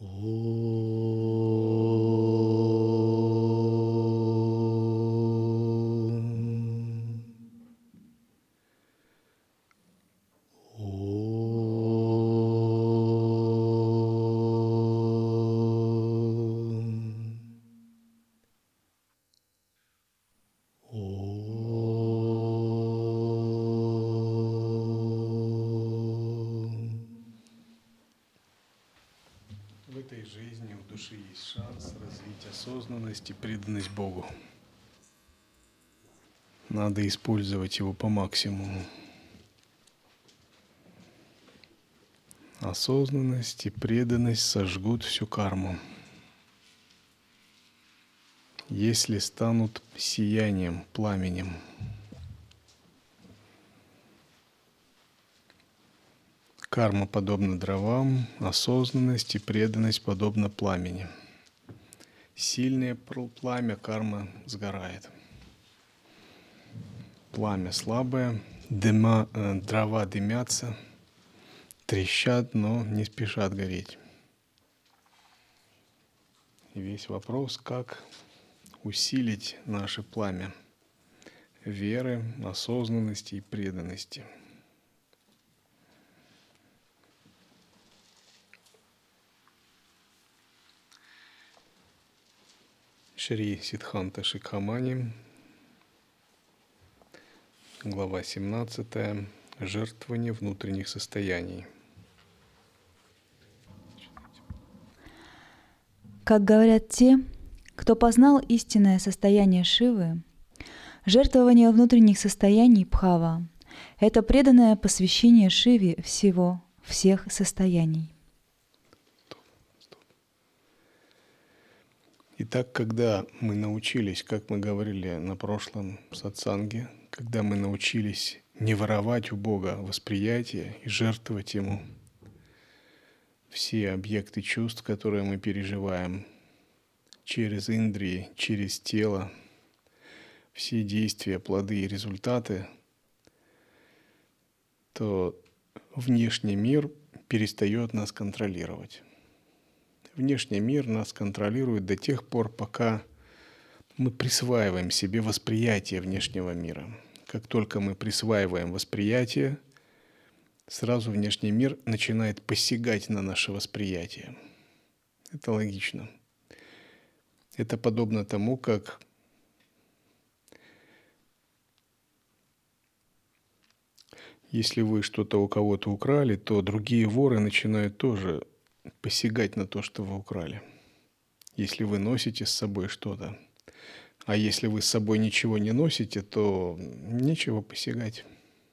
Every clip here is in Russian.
В этой жизни у души есть шанс развить осознанность и преданность Богу. Надо использовать его по максимуму. Осознанность и преданность сожгут всю карму. Если станут сиянием, пламенем. Карма подобна дровам, осознанность и преданность подобна пламени. Сильное пламя карма сгорает. Пламя слабое, дрова дымятся, трещат, но не спешат гореть. И весь вопрос, как усилить наше пламя веры, осознанности и преданности. Шри Сиддханта Шикхамани, глава 17. Жертвование внутренних состояний. Как говорят те, кто познал истинное состояние Шивы, жертвование внутренних состояний Бхава — это преданное посвящение Шиве всех состояний. Итак, когда мы научились, как мы говорили на прошлом сатсанге, когда мы научились не воровать у Бога восприятие и жертвовать Ему все объекты чувств, которые мы переживаем через индрии, через тело, все действия, плоды и результаты, то внешний мир перестает нас контролировать. Внешний мир нас контролирует до тех пор, пока мы присваиваем себе восприятие внешнего мира. Как только мы присваиваем восприятие, сразу внешний мир начинает посягать на наше восприятие. Это логично. Это подобно тому, как если вы что-то у кого-то украли, то другие воры начинают тоже посягать на то, что вы украли. Если вы носите с собой что-то. А если вы с собой ничего не носите, то нечего посягать.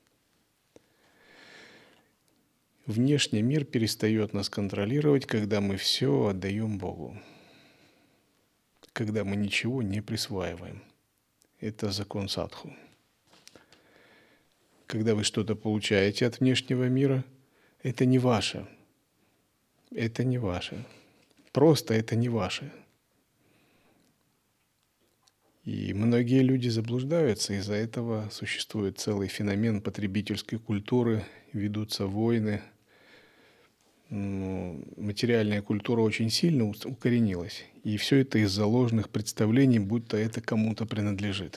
Внешний мир перестает нас контролировать, когда мы все отдаем Богу. Когда мы ничего не присваиваем. Это закон садху. Когда вы что-то получаете от внешнего мира, это не ваше. Это не ваше. Просто это не ваше. И многие люди заблуждаются, из-за этого существует целый феномен потребительской культуры, ведутся войны. Материальная культура очень сильно укоренилась. И все это из-за ложных представлений, будто это кому-то принадлежит.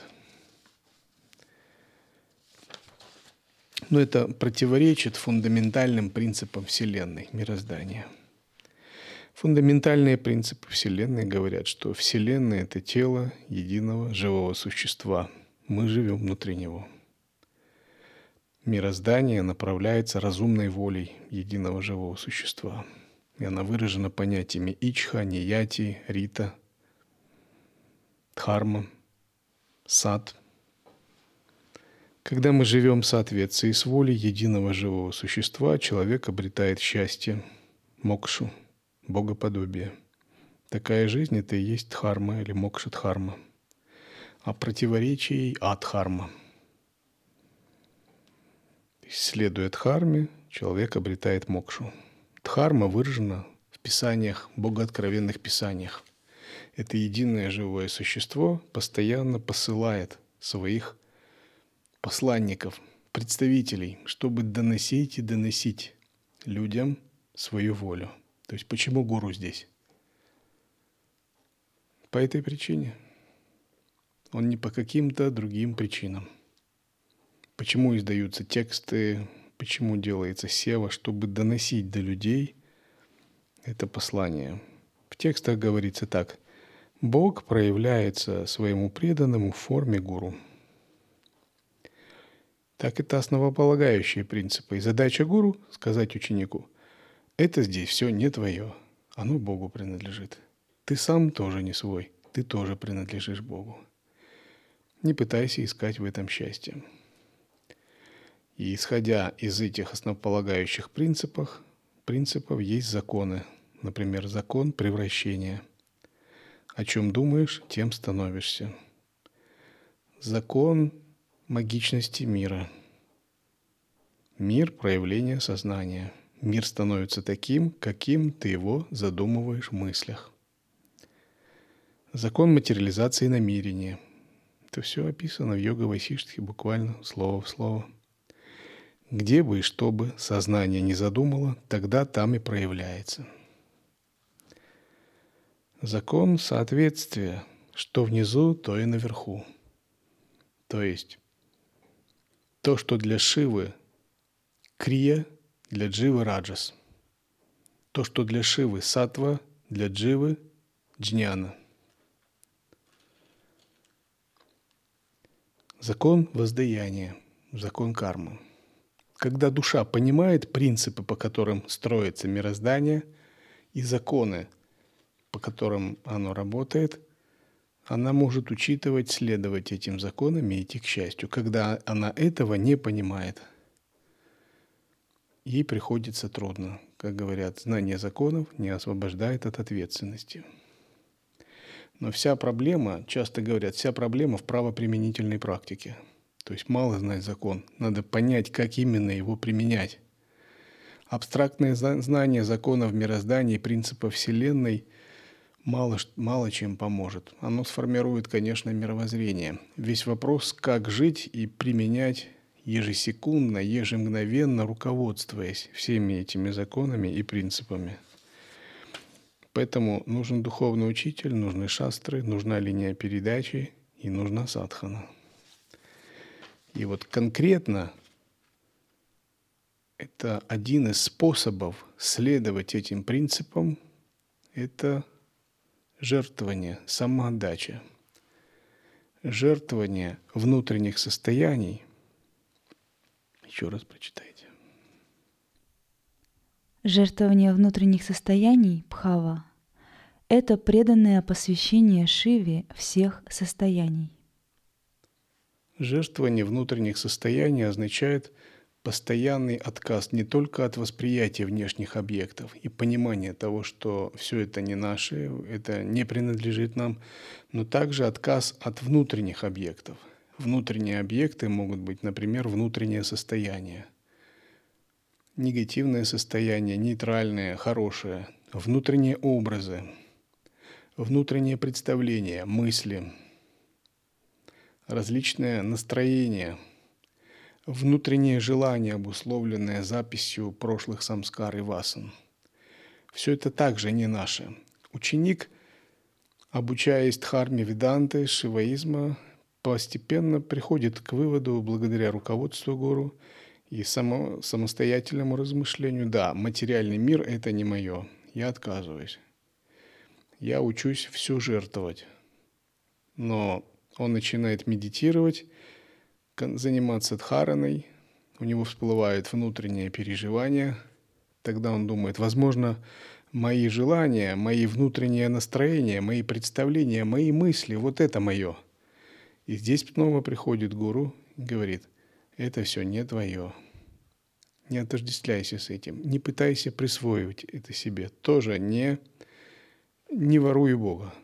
Но это противоречит фундаментальным принципам Вселенной, мироздания. Фундаментальные принципы Вселенной говорят, что Вселенная — это тело единого живого существа. Мы живем внутри него. Мироздание направляется разумной волей единого живого существа. И она выражена понятиями ичха, нияти, рита, дхарма, сат. Когда мы живем в соответствии с волей единого живого существа, человек обретает счастье, мокшу, богоподобие. Такая жизнь — это и есть дхарма или мокша-дхарма. А противоречий — адхарма. Следуя дхарме, человек обретает мокшу. Дхарма выражена в писаниях, богооткровенных писаниях. Это единое живое существо постоянно посылает своих посланников, представителей, чтобы доносить и доносить людям свою волю. То есть почему гуру здесь? По этой причине. Он не по каким-то другим причинам. Почему издаются тексты, почему делается сева, чтобы доносить до людей это послание. В текстах говорится так: Бог проявляется своему преданному в форме гуру. Так это основополагающие принципы. И задача гуру — сказать ученику: это здесь все не твое, оно Богу принадлежит. Ты сам тоже не свой, ты тоже принадлежишь Богу. Не пытайся искать в этом счастье. И исходя из этих основополагающих принципов есть законы. Например, закон превращения. О чем думаешь, тем становишься. Закон магичности мира. Мир — проявление сознания. Мир становится таким, каким ты его задумываешь в мыслях. Закон материализации намерения. Это все описано в Йога-Вайсиштхе буквально слово в слово. Где бы и что бы сознание не задумало, тогда там и проявляется. Закон соответствия. Что внизу, то и наверху. То есть то, что для Шивы крия, для Дживы раджас. То, что для Шивы саттва, для Дживы джняна. Закон воздаяния, закон кармы. Когда душа понимает принципы, по которым строится мироздание, и законы, по которым оно работает, она может учитывать, следовать этим законам и идти к счастью. Когда она этого не понимает, ей приходится трудно. Как говорят, знание законов не освобождает от ответственности. Но вся проблема, часто говорят, вся проблема в правоприменительной практике. То есть мало знать закон, надо понять, как именно его применять. Абстрактное знание законов мироздания и принципов Вселенной мало чем поможет. Оно сформирует, конечно, мировоззрение. Весь вопрос, как жить и применять ежесекундно, ежемгновенно, руководствуясь всеми этими законами и принципами. Поэтому нужен духовный учитель, нужны шастры, нужна линия передачи и нужна садхана. И вот конкретно это один из способов следовать этим принципам – это жертвование, самоотдача. Жертвование внутренних состояний. Еще раз прочитайте. Жертвование внутренних состояний, бхава, это преданное посвящение Шиве всех состояний. Жертвование внутренних состояний означает постоянный отказ не только от восприятия внешних объектов и понимания того, что все это не наше, это не принадлежит нам, но также отказ от внутренних объектов. Внутренние объекты могут быть, например, внутреннее состояние, негативное состояние, нейтральное, хорошее, внутренние образы, внутренние представления, мысли, различные настроения, внутреннее желание, обусловленное записью прошлых самскар и васан. Все это также не наше. Ученик, обучаясь дхарме веданты, шиваизма, постепенно приходит к выводу, благодаря руководству гуру и самостоятельному размышлению: да, материальный мир — это не мое, я отказываюсь. Я учусь все жертвовать. Но он начинает медитировать, заниматься дхараной, у него всплывают внутренние переживания. Тогда он думает: возможно, мои желания, мои внутренние настроения, мои представления, мои мысли — вот это мое. И здесь снова приходит гуру и говорит: это все не твое. Не отождествляйся с этим, не пытайся присвоивать это себе. Тоже не воруй у Бога.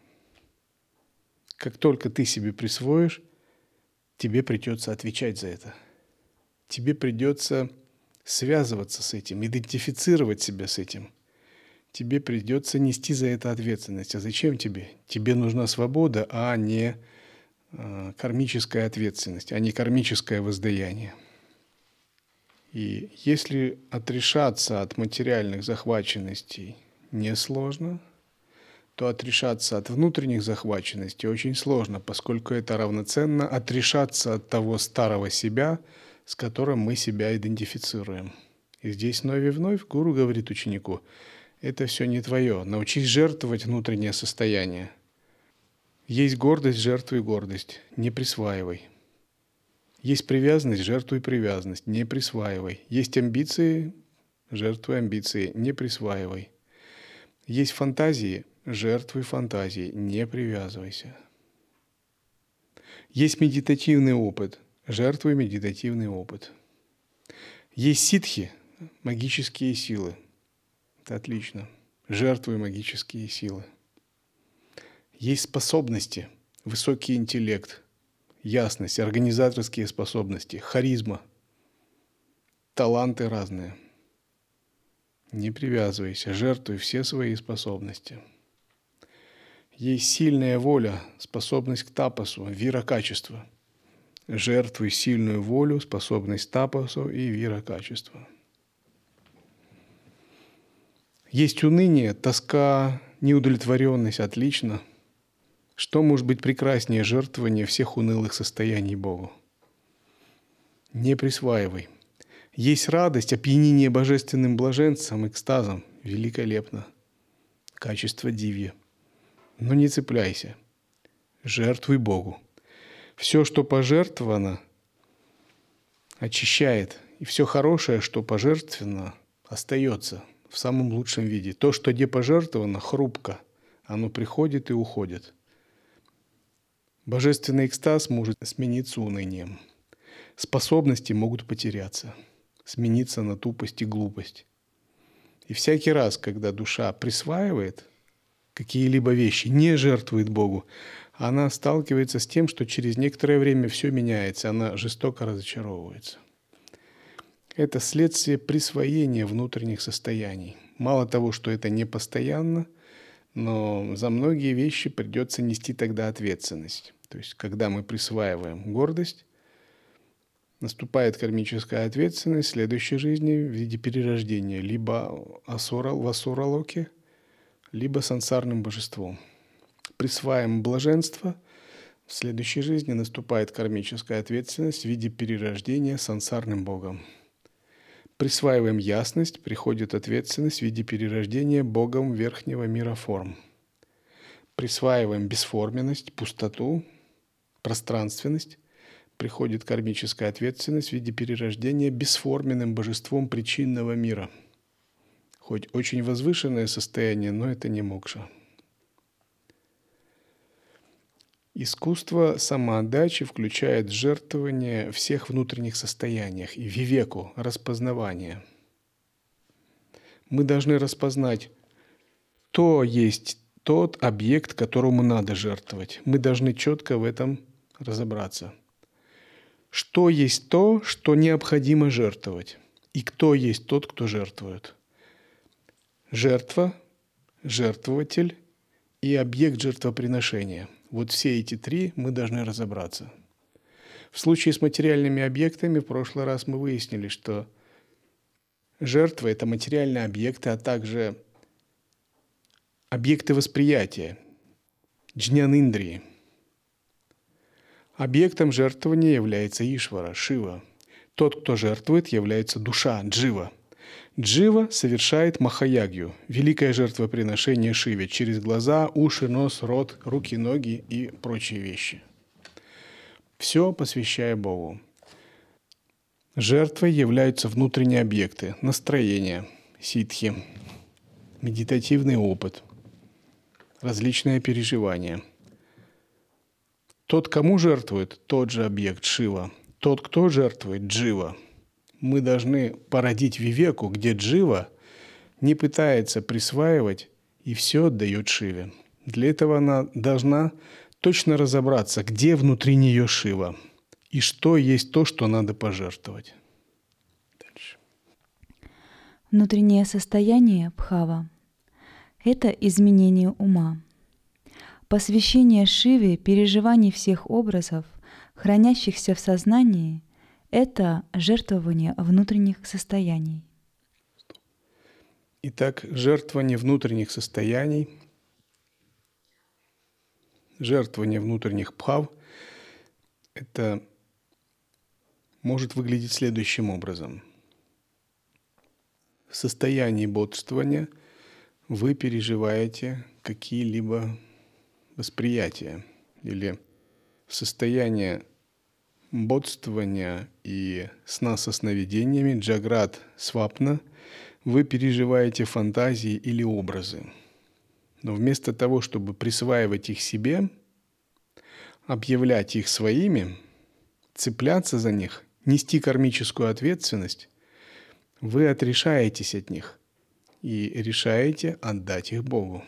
Как только ты себе присвоишь, тебе придется отвечать за это. Тебе придется связываться с этим, идентифицировать себя с этим. Тебе придется нести за это ответственность. А зачем тебе? Тебе нужна свобода, а не кармическая ответственность, а не кармическое воздаяние. И если отрешаться от материальных захваченностей, несложно, то отрешаться от внутренних захваченностей очень сложно, поскольку это равноценно отрешаться от того старого себя, с которым мы себя идентифицируем. И здесь вновь и вновь гуру говорит ученику: это все не твое, научись жертвовать внутреннее состояние. Есть гордость, жертвуй гордость, не присваивай. Есть привязанность, жертвуй привязанность, не присваивай. Есть амбиции, жертвуй амбиции, не присваивай. Есть фантазии, жертвуй фантазии, не привязывайся. Есть медитативный опыт, жертвуй медитативный опыт. Есть ситхи, магические силы. Это отлично. Жертвуй магические силы. Есть способности, высокий интеллект, ясность, организаторские способности, харизма, таланты разные. Не привязывайся, жертвуй все свои способности. Есть сильная воля, способность к тапасу, вира-качество. Жертвуй сильную волю, способность тапасу и вира-качество. Есть уныние, тоска, неудовлетворенность, отлично. Что может быть прекраснее жертвования всех унылых состояний Богу? Не присваивай. Есть радость, опьянение божественным блаженством, экстазом. Великолепно. Качество дивья. Но не цепляйся. Жертвуй Богу. Все, что пожертвовано, очищает. И все хорошее, что пожертвовано, остается в самом лучшем виде. То, что не пожертвовано, хрупко. Оно приходит и уходит. Божественный экстаз может смениться унынием. Способности могут потеряться, смениться на тупость и глупость. И всякий раз, когда душа присваивает какие-либо вещи, не жертвует Богу, она сталкивается с тем, что через некоторое время все меняется, она жестоко разочаровывается. Это следствие присвоения внутренних состояний. Мало того, что это не постоянно, но за многие вещи придется нести тогда ответственность. То есть, когда мы присваиваем гордость, наступает кармическая ответственность в следующей жизни в виде перерождения либо в асура-локе, либо сансарным божеством. Присваиваем блаженство, в следующей жизни наступает кармическая ответственность в виде перерождения сансарным богом. Присваиваем ясность, приходит ответственность в виде перерождения богом верхнего мира форм. Присваиваем бесформенность, пустоту, пространственность, приходит кармическая ответственность в виде перерождения бесформенным божеством причинного мира. Хоть очень возвышенное состояние, но это не мокша. Искусство самоотдачи включает жертвование всех внутренних состояниях и вивеку, распознавание. Мы должны распознать, кто есть тот объект, которому надо жертвовать. Мы должны четко в этом разобраться. Что есть то, что необходимо жертвовать, и кто есть тот, кто жертвует. Жертва, жертвователь и объект жертвоприношения. Вот все эти три мы должны разобраться. В случае с материальными объектами в прошлый раз мы выяснили, что жертва – это материальные объекты, а также объекты восприятия, джнян-индрии. Объектом жертвования является Ишвара, Шива. Тот, кто жертвует, является душа, джива. Джива совершает махаягью, великое жертвоприношение Шиве, через глаза, уши, нос, рот, руки, ноги и прочие вещи. Все посвящая Богу. Жертвой являются внутренние объекты, настроение, ситхи, медитативный опыт, различные переживания. Тот, кому жертвует, тот же объект Шива. Тот, кто жертвует, джива. Мы должны породить вивеку, где джива не пытается присваивать и все отдает Шиве. Для этого она должна точно разобраться, где внутри нее Шива и что есть то, что надо пожертвовать. Дальше. Внутреннее состояние бхава – это изменение ума. Посвящение Шиве переживаний всех образов, хранящихся в сознании – это жертвование внутренних состояний. Итак, жертвование внутренних состояний, жертвование внутренних бхав – это может выглядеть следующим образом. В состоянии бодрствования вы переживаете какие-либо восприятия, или в состоянии бодрствования и сна со сновидениями, джаграт свапна, вы переживаете фантазии или образы. Но вместо того, чтобы присваивать их себе, объявлять их своими, цепляться за них, нести кармическую ответственность, вы отрешаетесь от них и решаете отдать их Богу.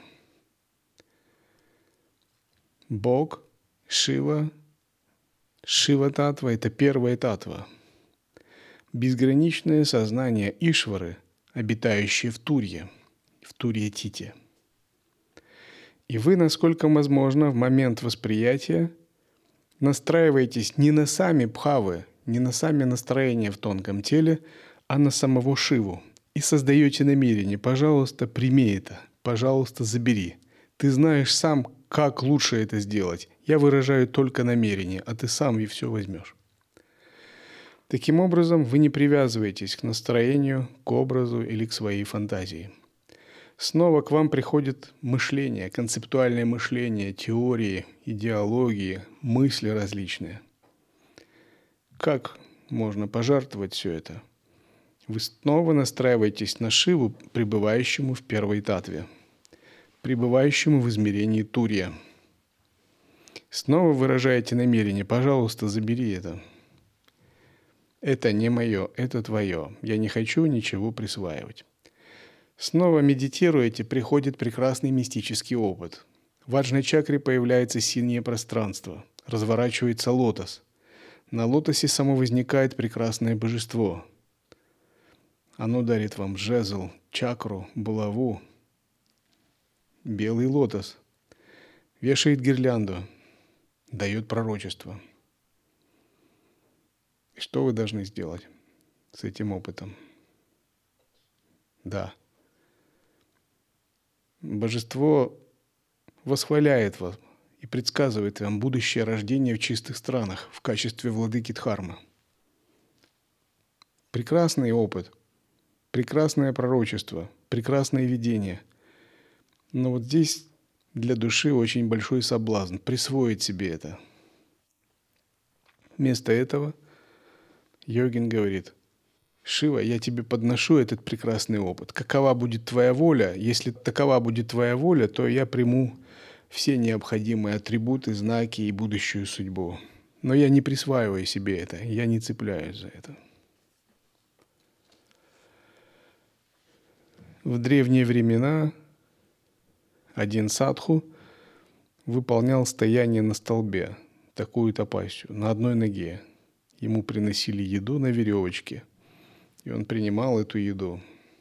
Бог, Шива, Шива-татва – это первая татва. Безграничное сознание Ишвары, обитающее в Турье-тите. И вы, насколько возможно, в момент восприятия настраиваетесь не на сами бхавы, не на сами настроения в тонком теле, а на самого Шиву. И создаете намерение: пожалуйста, прими это, пожалуйста, забери. Ты знаешь сам, как лучше это сделать. Я выражаю только намерение, а ты сам и все возьмешь. Таким образом, вы не привязываетесь к настроению, к образу или к своей фантазии. Снова к вам приходит мышление, концептуальное мышление, теории, идеологии, мысли различные. Как можно пожертвовать все это? Вы снова настраиваетесь на Шиву, пребывающему в первой татве, пребывающему в измерении Турья. Снова выражаете намерение: пожалуйста, забери это. Это не мое, это твое. Я не хочу ничего присваивать. Снова медитируете, приходит прекрасный мистический опыт. В аджна-чакре появляется синее пространство, разворачивается лотос. На лотосе само возникает прекрасное божество. Оно дарит вам жезл, чакру, булаву, белый лотос, вешает гирлянду, дает пророчество. И что вы должны сделать с этим опытом? Да. Божество восхваляет вас и предсказывает вам будущее рождение в чистых странах в качестве владыки Дхармы. Прекрасный опыт, прекрасное пророчество, прекрасное видение. Но вот здесь для души очень большой соблазн присвоить себе это. Вместо этого йогин говорит: Шива, я тебе подношу этот прекрасный опыт. Какова будет твоя воля? Если такова будет твоя воля, то я приму все необходимые атрибуты, знаки и будущую судьбу. Но я не присваиваю себе это, я не цепляюсь за это. В древние времена один садху выполнял стояние на столбе, такую тапасию, на одной ноге. Ему приносили еду на веревочке, и он принимал эту еду.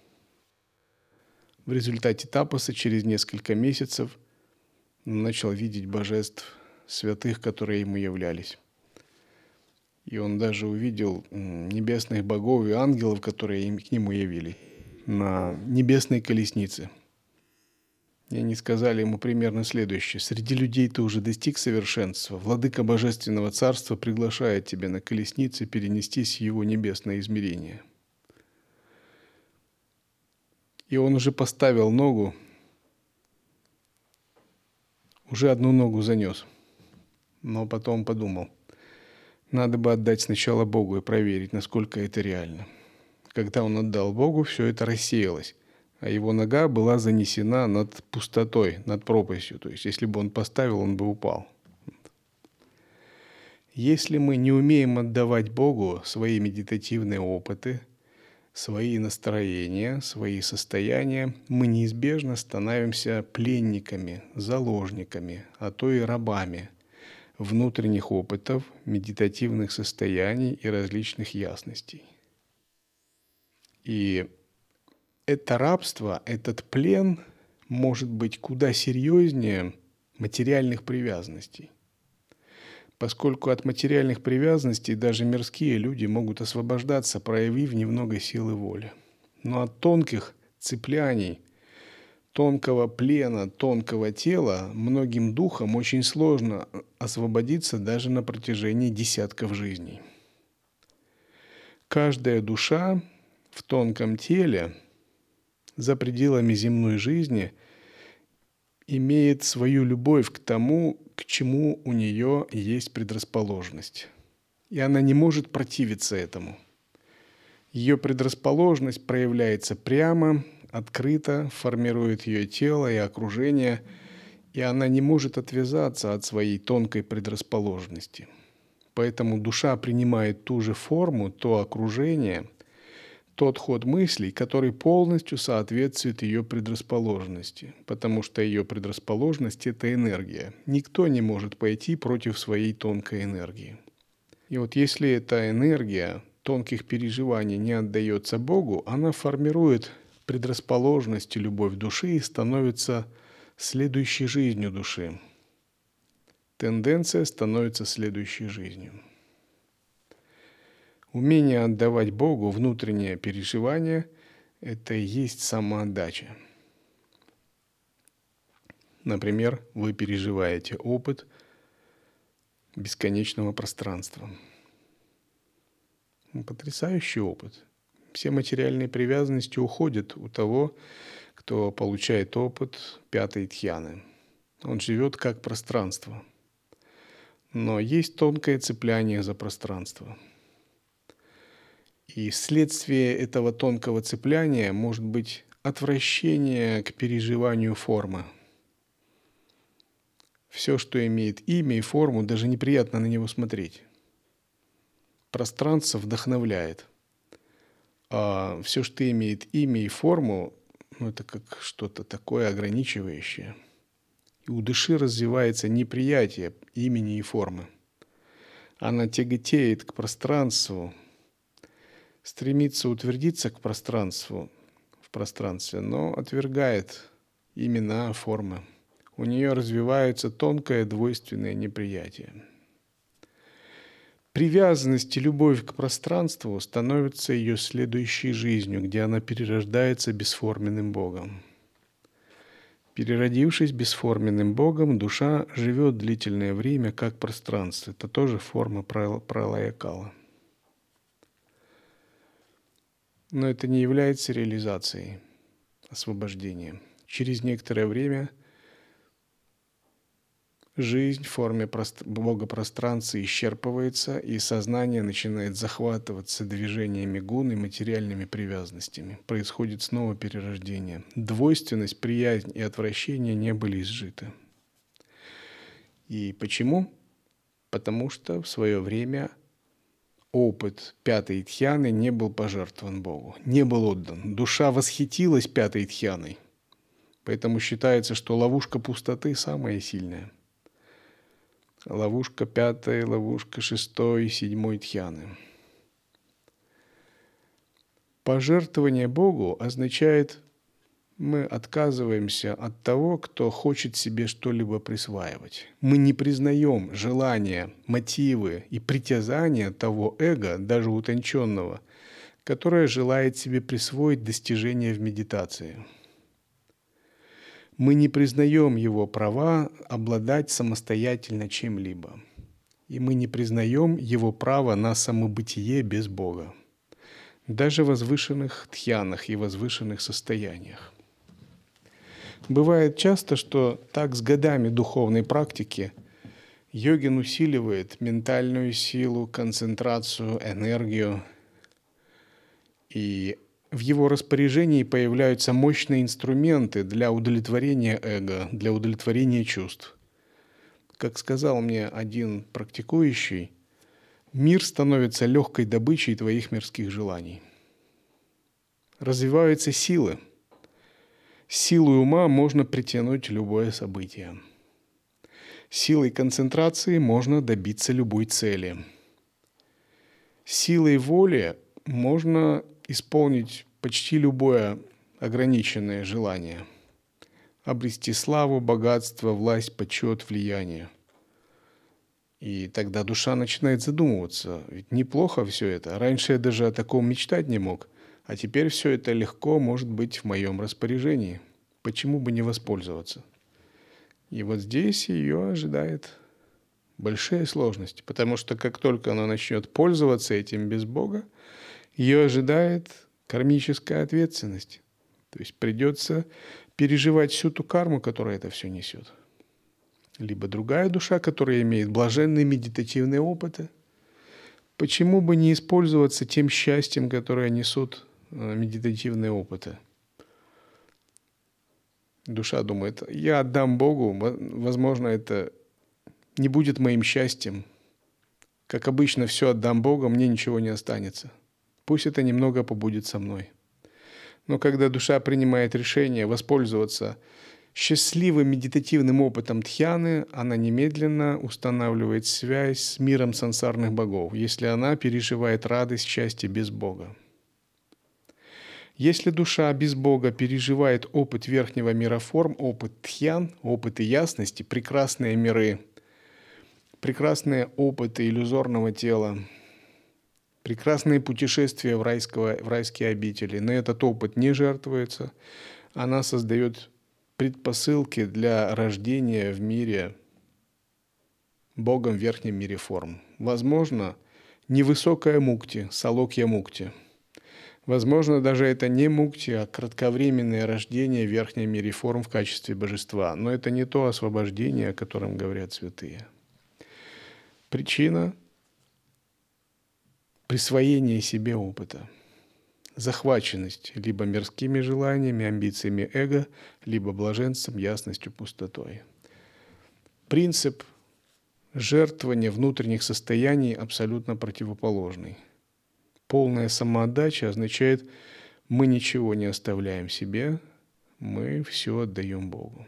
В результате тапаса через несколько месяцев он начал видеть божеств, святых, которые ему являлись. И он даже увидел небесных богов и ангелов, которые к нему явились на небесной колеснице. И они сказали ему примерно следующее: «Среди людей ты уже достиг совершенства. Владыка Божественного Царства приглашает тебя на колеснице перенестись в его небесное измерение». И он уже поставил ногу, уже одну ногу занес. Но потом подумал: надо бы отдать сначала Богу и проверить, насколько это реально. Когда он отдал Богу, все это рассеялось, а его нога была занесена над пустотой, над пропастью. То есть, если бы он поставил, он бы упал. Если мы не умеем отдавать Богу свои медитативные опыты, свои настроения, свои состояния, мы неизбежно становимся пленниками, заложниками, а то и рабами внутренних опытов, медитативных состояний и различных ясностей. И это рабство, этот плен может быть куда серьезнее материальных привязанностей. Поскольку от материальных привязанностей даже мирские люди могут освобождаться, проявив немного силы воли. Но от тонких цепляний, тонкого плена, тонкого тела многим духам очень сложно освободиться даже на протяжении десятков жизней. Каждая душа в тонком теле за пределами земной жизни имеет свою любовь к тому, к чему у нее есть предрасположенность. И она не может противиться этому. Ее предрасположенность проявляется прямо, открыто, формирует ее тело и окружение, и она не может отвязаться от своей тонкой предрасположенности. Поэтому душа принимает ту же форму, то окружение, тот ход мыслей, который полностью соответствует ее предрасположенности, потому что ее предрасположенность – это энергия. Никто не может пойти против своей тонкой энергии. И вот если эта энергия тонких переживаний не отдается Богу, она формирует предрасположенность и любовь души и становится следующей жизнью души. Тенденция становится следующей жизнью. Умение отдавать Богу внутреннее переживание – это и есть самоотдача. Например, вы переживаете опыт бесконечного пространства. Потрясающий опыт. Все материальные привязанности уходят у того, кто получает опыт пятой дхьяны. Он живет как пространство. Но есть тонкое цепляние за пространство. И следствие этого тонкого цепляния может быть отвращение к переживанию формы. Все, что имеет имя и форму, даже неприятно на него смотреть. Пространство вдохновляет. А все, что имеет имя и форму, это как что-то такое ограничивающее. И у души развивается неприятие имени и формы. Она тяготеет к пространству, стремится утвердиться в пространстве, но отвергает имена, формы. У нее развивается тонкое двойственное неприятие. Привязанность и любовь к пространству становится ее следующей жизнью, где она перерождается бесформенным Богом. Переродившись бесформенным Богом, душа живет длительное время как пространство. Это тоже форма пралая-кала. Но это не является реализацией освобождения. Через некоторое время жизнь в форме Бога-пространства исчерпывается, и сознание начинает захватываться движениями гун и материальными привязанностями. Происходит снова перерождение. Двойственность, приязнь и отвращение не были изжиты. И почему? Потому что в свое время опыт пятой дхьяны не был пожертвован Богу, не был отдан. Душа восхитилась пятой дхьяной. Поэтому считается, что ловушка пустоты самая сильная. Ловушка пятой, ловушка шестой, седьмой дхьяны. Пожертвование Богу означает, мы отказываемся от того, кто хочет себе что-либо присваивать. Мы не признаем желания, мотивы и притязания того эго, даже утонченного, которое желает себе присвоить достижения в медитации. Мы не признаем его права обладать самостоятельно чем-либо. И мы не признаем его права на самобытие без Бога. Даже в возвышенных дхьянах и возвышенных состояниях. Бывает часто, что так с годами духовной практики йогин усиливает ментальную силу, концентрацию, энергию, и в его распоряжении появляются мощные инструменты для удовлетворения эго, для удовлетворения чувств. Как сказал мне один практикующий, мир становится легкой добычей твоих мирских желаний. Развиваются силы. Силой ума можно притянуть любое событие. Силой концентрации можно добиться любой цели. Силой воли можно исполнить почти любое ограниченное желание. Обрести славу, богатство, власть, почет, влияние. И тогда душа начинает задумываться. Ведь неплохо все это. Раньше я даже о таком мечтать не мог. А теперь все это легко может быть в моем распоряжении. Почему бы не воспользоваться? И вот здесь ее ожидает большие сложности, потому что как только она начнет пользоваться этим без Бога, ее ожидает кармическая ответственность. То есть придется переживать всю ту карму, которая это все несет. Либо другая душа, которая имеет блаженные медитативные опыты. Почему бы не использоваться тем счастьем, которое несут медитативные опыты? Душа думает, я отдам Богу, возможно, это не будет моим счастьем. Как обычно, все отдам Богу, мне ничего не останется. Пусть это немного побудет со мной. Но когда душа принимает решение воспользоваться счастливым медитативным опытом дхьяны, она немедленно устанавливает связь с миром сансарных богов, если она переживает радость счастья без Бога. Если душа без Бога переживает опыт верхнего мира форм, опыт дхьян, опыты ясности, прекрасные миры, прекрасные опыты иллюзорного тела, прекрасные путешествия в райские обители, но этот опыт не жертвуется, она создает предпосылки для рождения в мире Богом в верхнем мире форм. Возможно, невысокая мукти, салокья мукти. Возможно, даже это не мукти, а кратковременное рождение в верхнем мире форм в качестве божества. Но это не то освобождение, о котором говорят святые. Причина – присвоение себе опыта. Захваченность либо мирскими желаниями, амбициями эго, либо блаженством, ясностью, пустотой. Принцип жертвования внутренних состояний абсолютно противоположный. Полная самоотдача означает, мы ничего не оставляем себе, мы все отдаем Богу.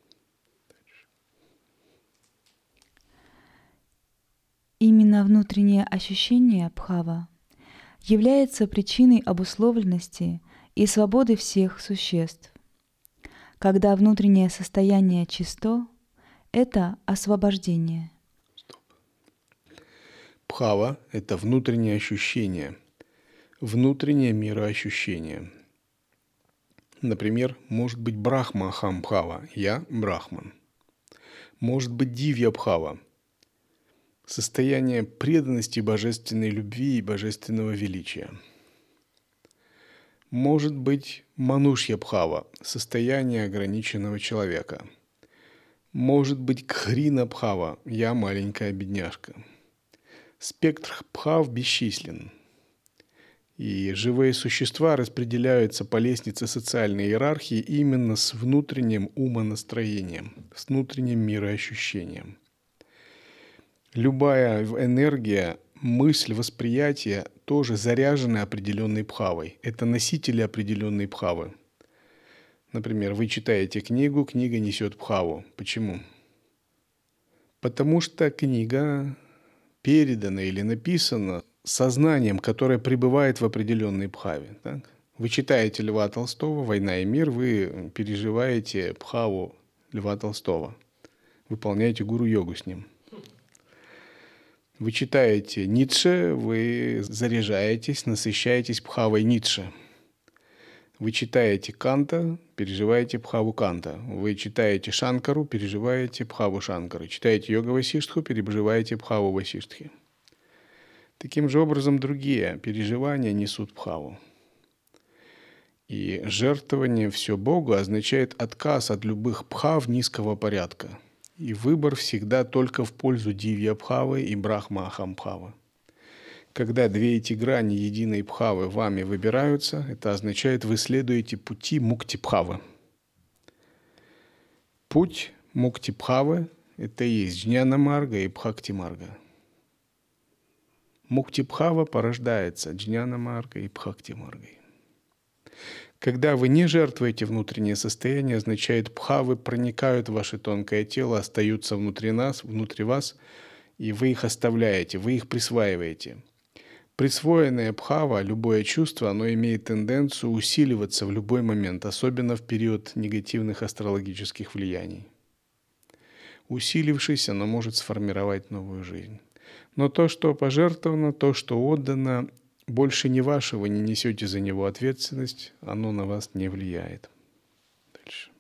Именно внутреннее ощущение бхава является причиной обусловленности и свободы всех существ. Когда внутреннее состояние чисто, это освобождение. Бхава – это внутреннее ощущение, внутреннее мироощущение. Например, может быть брахма ахам бхава – я брахман. Может быть дивья бхава – состояние преданности божественной любви и божественного величия. Может быть манушья бхава – состояние ограниченного человека. Может быть кхрина бхава – я маленькая бедняжка. Спектр бхав бесчислен. И живые существа распределяются по лестнице социальной иерархии именно с внутренним умонастроением, с внутренним мироощущением. Любая энергия, мысль, восприятие тоже заряжены определенной бхавой. Это носители определенной бхавы. Например, вы читаете книгу, книга несет бхаву. Почему? Потому что книга передана или написана сознанием, которое пребывает в определенной бхаве. Так? Вы читаете Льва Толстого «Война и мир», вы переживаете бхаву Льва Толстого, выполняете гуру-йогу с ним. Вы читаете Ницше, вы заряжаетесь, насыщаетесь бхавой Ницше. Вы читаете Канта, переживаете бхаву Канта. Вы читаете Шанкару, переживаете бхаву Шанкары. Читаете Йога Васиштху, переживаете бхаву Васиштхи. Таким же образом другие переживания несут бхаву. И жертвование все Богу означает отказ от любых бхав низкого порядка. И выбор всегда только в пользу дивья бхавы и брахма ахам бхавы. Когда две эти грани единой бхавы вами выбираются, это означает, вы следуете пути мукти бхавы. Путь мукти бхавы – это и есть джняна марга и бхакти марга. Мукти бхава порождается джняна марга и бхакти маргой. Когда вы не жертвуете внутреннее состояние, означает, бхавы проникают в ваше тонкое тело, остаются внутри вас, и вы их оставляете, вы их присваиваете. Присвоенное бхава, любое чувство, оно имеет тенденцию усиливаться в любой момент, особенно в период негативных астрологических влияний. Усилившись, оно может сформировать новую жизнь. Но то, что пожертвовано, то, что отдано, больше не ваше, вы не несете за него ответственность, оно на вас не влияет. Дальше.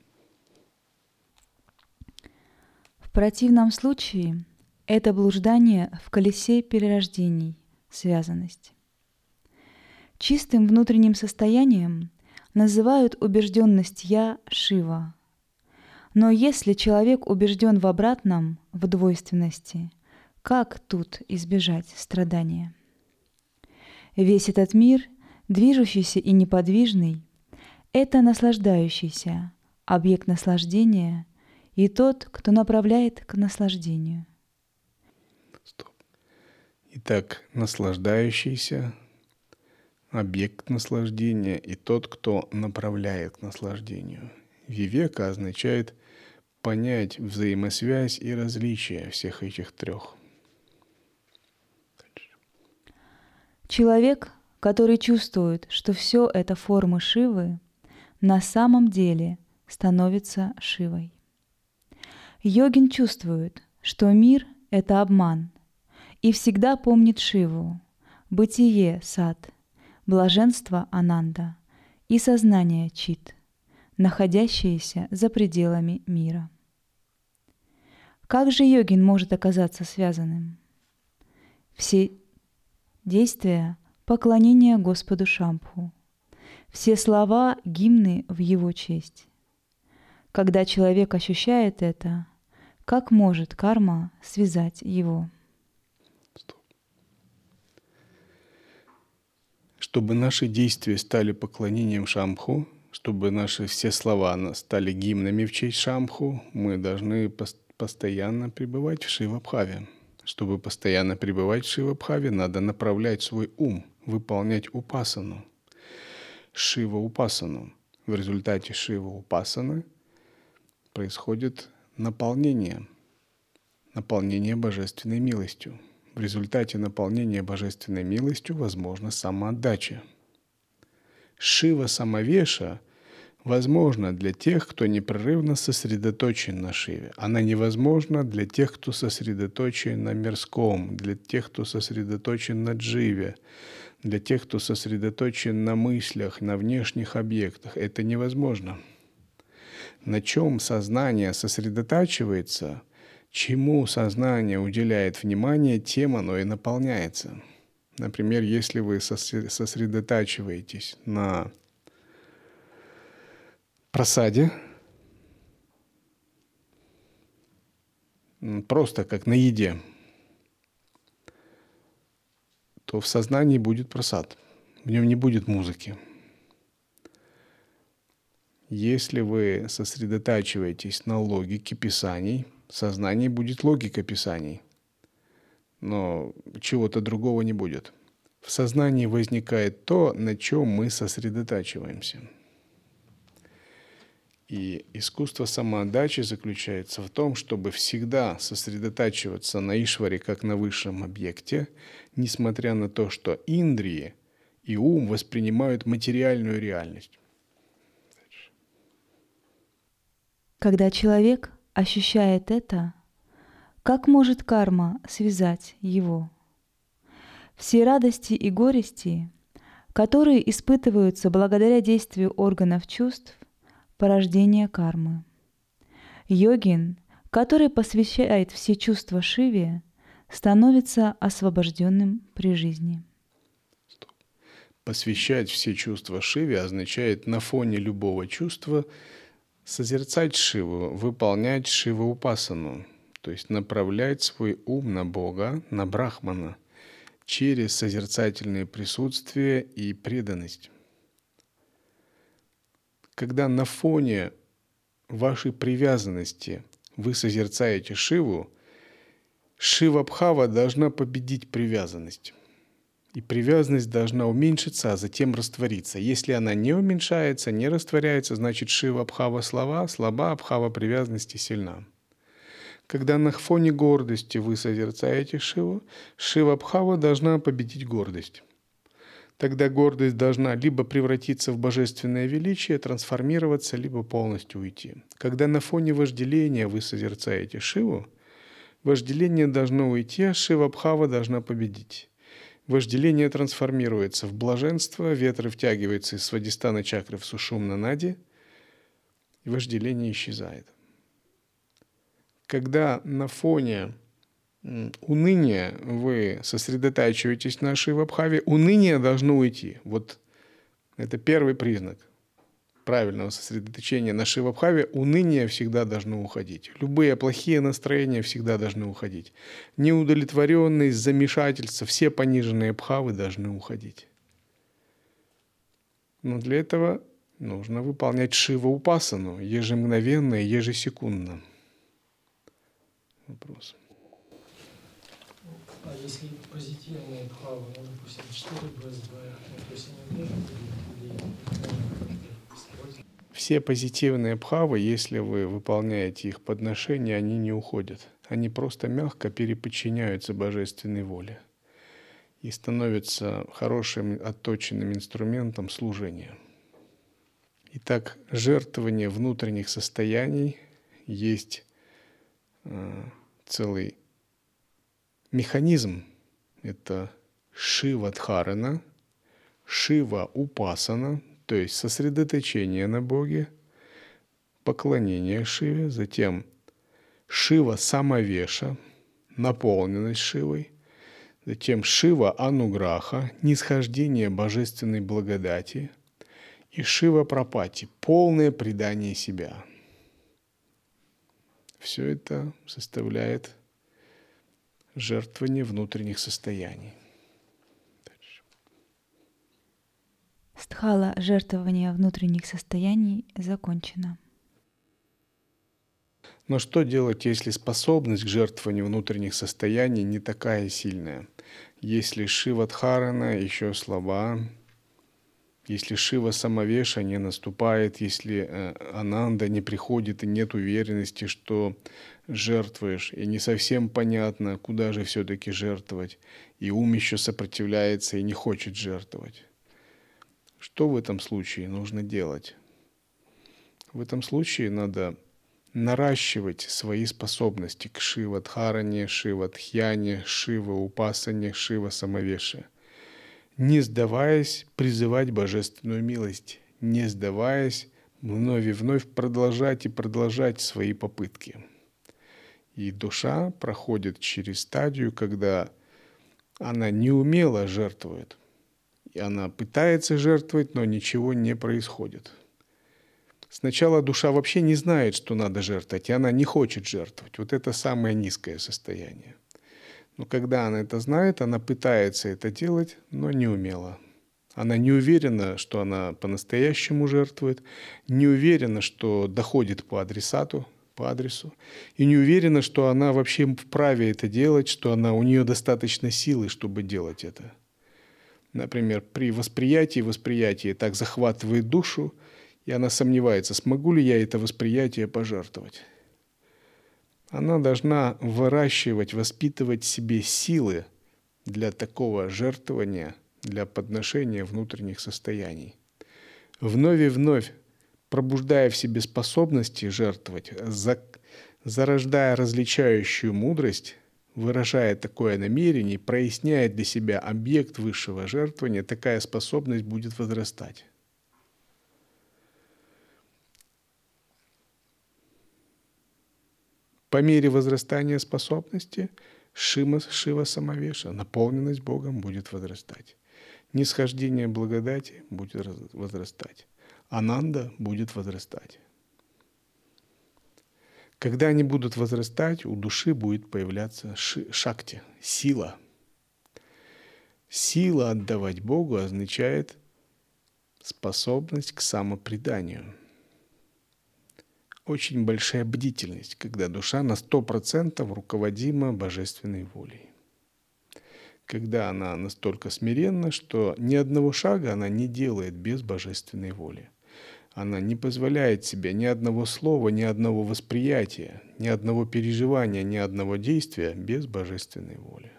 В противном случае это блуждание в колесе перерождений, связанность. Чистым внутренним состоянием называют убежденность «я» Шива. Но если человек убежден в обратном, в двойственности, как тут избежать страдания? Весь этот мир, движущийся и неподвижный, это наслаждающийся, объект наслаждения и тот, кто направляет к наслаждению. Стоп. Итак, наслаждающийся, объект наслаждения и тот, кто направляет к наслаждению. Вивека означает понять взаимосвязь и различие всех этих трех. Человек, который чувствует, что все это формы Шивы, на самом деле становится Шивой. Йогин чувствует, что мир — это обман, и всегда помнит Шиву, бытие — сад, блаженство — ананда и сознание — чит, находящиеся за пределами мира. Как же йогин может оказаться связанным? Все действия — поклонения Господу Шамбху, все слова — гимны в его честь. Когда человек ощущает это, как может карма связать его? Чтобы наши действия стали поклонением Шамбху, чтобы наши все слова стали гимнами в честь Шамбху, мы должны постоянно пребывать в Шивабхаве. Чтобы постоянно пребывать в Шивабхаве, надо направлять свой ум, выполнять упасану, Шива-упасану. В результате Шива-упасаны происходит наполнение божественной милостью. В результате наполнения божественной милостью возможна самоотдача. Шива-самавеша возможна для тех, кто непрерывно сосредоточен на Шиве. Она невозможна для тех, кто сосредоточен на мирском, для тех, кто сосредоточен на дживе, для тех, кто сосредоточен на мыслях, на внешних объектах. Это невозможно. На чем сознание сосредотачивается, чему сознание уделяет внимание, тем оно и наполняется. Например, если вы сосредотачиваетесь на прасаде, просто как на еде, то в сознании будет прасад, в нем не будет музыки. Если вы сосредотачиваетесь на логике писаний, в сознании будет логика писаний, но чего-то другого не будет. В сознании возникает то, на чем мы сосредотачиваемся. И искусство самоотдачи заключается в том, чтобы всегда сосредотачиваться на Ишваре как на высшем объекте, несмотря на то, что индрии и ум воспринимают материальную реальность. Когда человек ощущает это, как может карма связать его? Все радости и горести, которые испытываются благодаря действию органов чувств, порождение кармы. Йогин, который посвящает все чувства Шиве, становится освобожденным при жизни. Посвящать все чувства Шиве означает на фоне любого чувства созерцать Шиву, выполнять Шива-упасану, то есть направлять свой ум на Бога, на Брахмана, через созерцательное присутствие и преданность. Когда на фоне вашей привязанности вы созерцаете Шиву, Шива-бхава должна победить привязанность. И привязанность должна уменьшиться, а затем раствориться. Если она не уменьшается, не растворяется, значит Шива-бхава слаба, бхава привязанности сильна. Когда на фоне гордости вы созерцаете Шиву, Шива-бхава должна победить гордость. Тогда гордость должна либо превратиться в божественное величие, трансформироваться, либо полностью уйти. Когда на фоне вожделения вы созерцаете Шиву, вожделение должно уйти, а Шива-бхава должна победить. Вожделение трансформируется в блаженство, ветры втягиваются из свадистана чакры в сушумна нади, и вожделение исчезает. Когда на фоне уныния вы сосредотачиваетесь на Шива-бхаве, уныние должно уйти. Вот это первый признак правильного сосредоточения на Шива-бхаве. Уныние всегда должно уходить. Любые плохие настроения всегда должны уходить. Неудовлетворенность, замешательство, все пониженные бхавы должны уходить. Но для этого нужно выполнять Шива-упасану ежемгновенно и ежесекундно. Вопрос. А если позитивные бхавы, ну, допустим, 4 БСБ, то есть они тоже все позитивные бхавы, если вы выполняете их подношения, они не уходят. Они просто мягко переподчиняются божественной воле и становятся хорошим отточенным инструментом служения. Итак, жертвование внутренних состояний есть целый механизм. Это Шива-дхарана, Шива-упасана, то есть сосредоточение на Боге, поклонение Шиве, затем Шива-самавеша, наполненность Шивой, затем Шива-ануграха, нисхождение божественной благодати, и Шива-прапати, полное предание себя. Все это составляет жертвование внутренних состояний. Стхала жертвования внутренних состояний закончена. Но что делать, если способность к жертвованию внутренних состояний не такая сильная? Если Шива-дхарана еще слаба, если Шива-самавеша не наступает, если ананда не приходит и нет уверенности, что жертвуешь, и не совсем понятно, куда же все-таки жертвовать, и ум еще сопротивляется и не хочет жертвовать. Что в этом случае нужно делать? В этом случае надо наращивать свои способности к Шива-дхаране, Шива-дхьяне, Шива-упасане, Шива-самавеше, не сдаваясь призывать божественную милость, не сдаваясь вновь и вновь продолжать и продолжать свои попытки. И душа проходит через стадию, когда она неумело жертвует. И она пытается жертвовать, но ничего не происходит. Сначала душа вообще не знает, что надо жертвовать, и она не хочет жертвовать. Вот это самое низкое состояние. Но когда она это знает, она пытается это делать, но неумело. Она не уверена, что она по-настоящему жертвует, не уверена, что доходит по адресу, и не уверена, что она вообще вправе это делать, что у нее достаточно силы, чтобы делать это. Например, при восприятии так захватывает душу, и она сомневается, смогу ли я это восприятие пожертвовать. Она должна выращивать, воспитывать в себе силы для такого жертвования, для подношения внутренних состояний. Вновь и вновь пробуждая в себе способности жертвовать, зарождая различающую мудрость, выражая такое намерение, проясняя для себя объект высшего жертвования, такая способность будет возрастать. По мере возрастания способности Шива-самавеша, наполненность Богом, будет возрастать. Нисхождение благодати будет возрастать. Ананда будет возрастать. Когда они будут возрастать, у души будет появляться шакти, сила. Сила отдавать Богу означает способность к самопреданию. Очень большая бдительность, когда душа на 100% руководима божественной волей. Когда она настолько смиренна, что ни одного шага она не делает без божественной воли. Она не позволяет себе ни одного слова, ни одного восприятия, ни одного переживания, ни одного действия без божественной воли.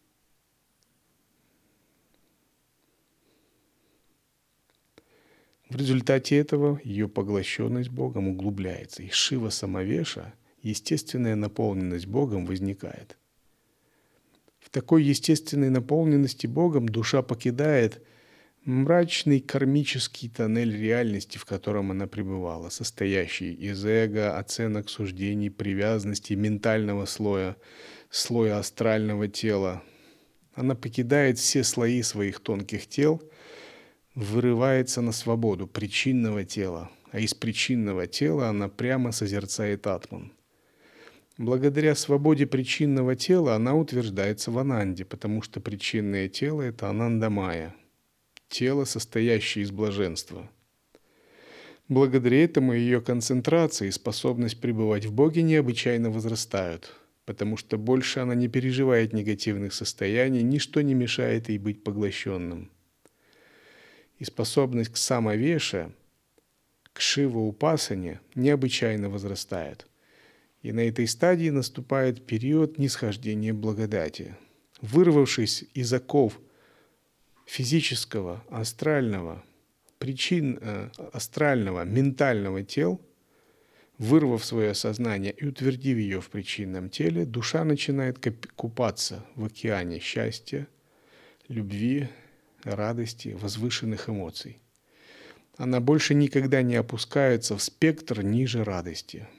В результате этого ее поглощенность Богом углубляется, и Шива-самавеша, естественная наполненность Богом, возникает. В такой естественной наполненности Богом душа покидает мрачный кармический тоннель реальности, в котором она пребывала, состоящий из эго, оценок, суждений, привязанностей, ментального слоя астрального тела. Она покидает все слои своих тонких тел, вырывается на свободу причинного тела, а из причинного тела она прямо созерцает атман. Благодаря свободе причинного тела она утверждается в ананде, потому что причинное тело – это ананда-майя, тело, состоящее из блаженства. Благодаря этому ее концентрация и способность пребывать в Боге необычайно возрастают, потому что больше она не переживает негативных состояний, ничто не мешает ей быть поглощенным. И способность к самовеше, к шива-упасане необычайно возрастает. И на этой стадии наступает период нисхождения благодати. Вырвавшись из оков физического, астрального, астрального, ментального тел, вырвав свое сознание и утвердив ее в причинном теле, душа начинает купаться в океане счастья, любви, радости, возвышенных эмоций. Она больше никогда не опускается в спектр ниже радости.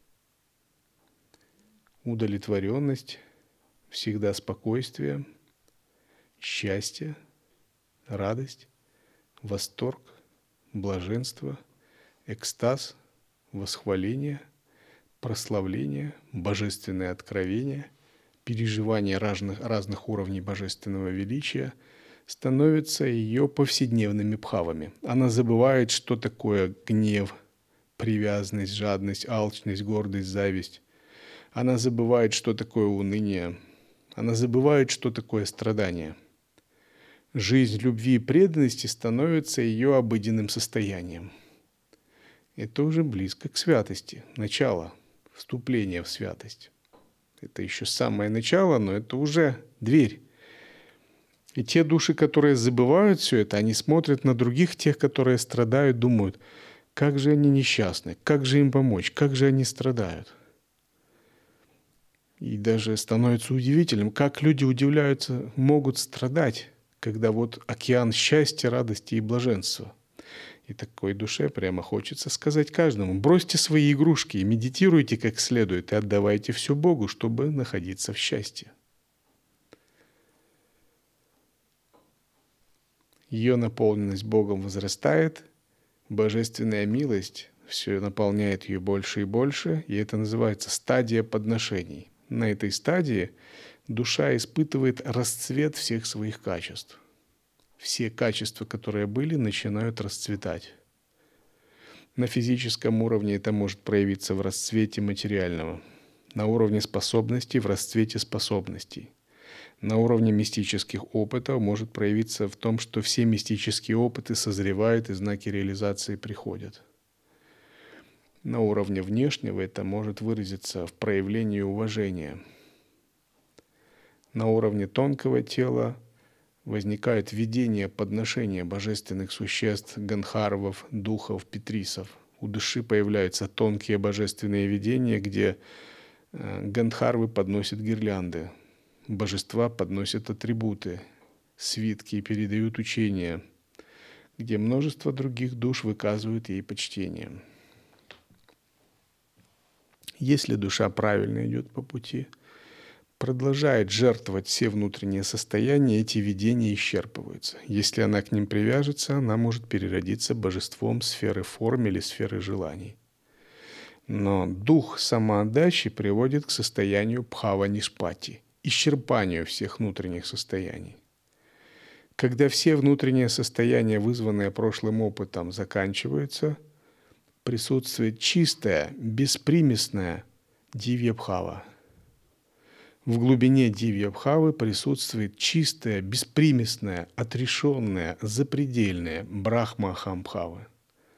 Удовлетворенность, всегда спокойствие, счастье, радость, восторг, блаженство, экстаз, восхваление, прославление, божественное откровение, переживание разных уровней божественного величия становятся ее повседневными бхавами. Она забывает, что такое гнев, привязанность, жадность, алчность, гордость, зависть. Она забывает, что такое уныние. Она забывает, что такое страдание. Жизнь любви и преданности становится ее обыденным состоянием. Это уже близко к святости, начало, вступление в святость. Это еще самое начало, но это уже дверь. И те души, которые забывают все это, они смотрят на других, тех, которые страдают, думают, как же они несчастны, как же им помочь, как же они страдают. И даже становится удивительным, как люди удивляются, могут страдать, когда вот океан счастья, радости и блаженства. И такой душе прямо хочется сказать каждому, бросьте свои игрушки и медитируйте как следует, и отдавайте все Богу, чтобы находиться в счастье. Ее наполненность Богом возрастает, божественная милость все наполняет ее больше и больше, и это называется стадия подношений. На этой стадии душа испытывает расцвет всех своих качеств. Все качества, которые были, начинают расцветать. На физическом уровне это может проявиться в расцвете материального, на уровне способностей в расцвете способностей. На уровне мистических опытов может проявиться в том, что все мистические опыты созревают и знаки реализации приходят. На уровне внешнего это может выразиться в проявлении уважения. На уровне тонкого тела возникает видение подношения божественных существ, ганхарвов, духов, петрисов. У души появляются тонкие божественные видения, где ганхарвы подносят гирлянды, божества подносят атрибуты, свитки и передают учения, где множество других душ выказывают ей почтение. Если душа правильно идет по пути, продолжает жертвовать все внутренние состояния, эти видения исчерпываются. Если она к ним привяжется, она может переродиться божеством сферы форм или сферы желаний. Но дух самоотдачи приводит к состоянию бхава-нишпати, исчерпанию всех внутренних состояний. Когда все внутренние состояния, вызванные прошлым опытом, заканчиваются, присутствует чистая, беспримесная дивья-бхава. В глубине дивья-бхавы присутствует чистая, беспримесная, отрешенная, запредельная брахма-ахам-бхава.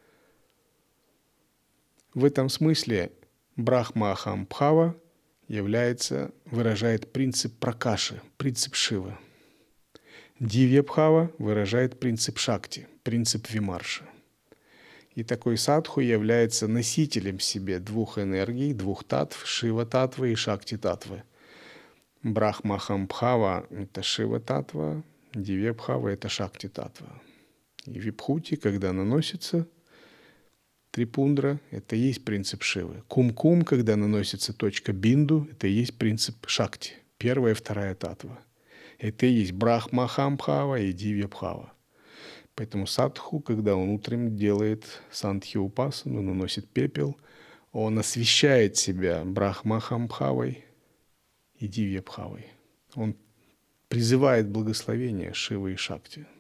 В этом смысле брахма-ахам-бхава выражает принцип пракаши, принцип Шивы. Дивья-бхава выражает принцип шакти, принцип вимарши. И такой садху является носителем в себе двух энергий, двух татв, Шива-татвы и Шакти-татвы. Брахмахамбхава — это Шива-татва, Дивья-бхава — это Шакти-татва. И вибхути, когда наносится трипундра, это и есть принцип Шивы. Кум-кум, когда наносится точка бинду, это и есть принцип Шакти, первая и вторая татва. Это и есть Брахмахамбхава и Дивья-бхава. Поэтому садху, когда он утром делает сандхи-упасану, наносит пепел, он освещает себя Брахмахамбхавой и Дивья-бхавой. Он призывает благословение Шивы и Шакти.